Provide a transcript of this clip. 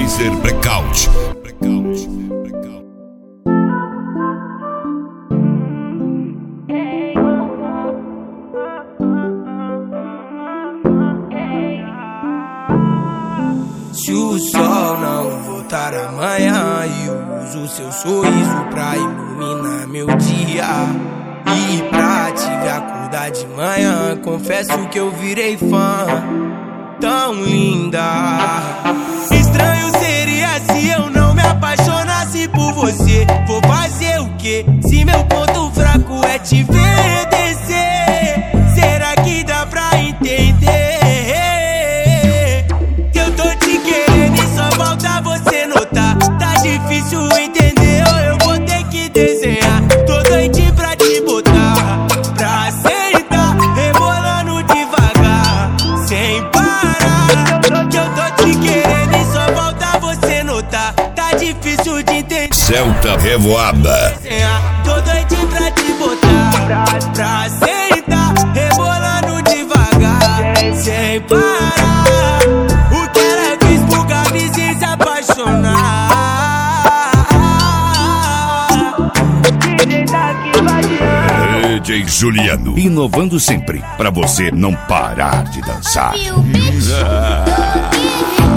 Laser Blackout. Se o sol não voltar amanhã, eu uso seu sorriso pra iluminar meu dia. E pra te ver acordar de manhã, confesso que eu virei fã. Tão linda. Estranho seria se eu não me apaixonasse por você. Vou fazer o quê? Se meu ponto fraco é te ver descer. Será que dá pra entender? Que eu tô te querendo e só falta você notar. Tá difícil entender ou eu vou ter que desenhar. Tô doidinho pra te botar pra sentar, rebolando devagar, sem parar. Que eu tô te querendo e só falta você notar. Tá difícil de entender. Celta Revoada. Tô doidinho pra te botar pra sentar, rebolando devagar, sem parar. O que ela fez pro Gabizinho se apaixonar. DJ Juliano, inovando sempre pra você não parar de dançar.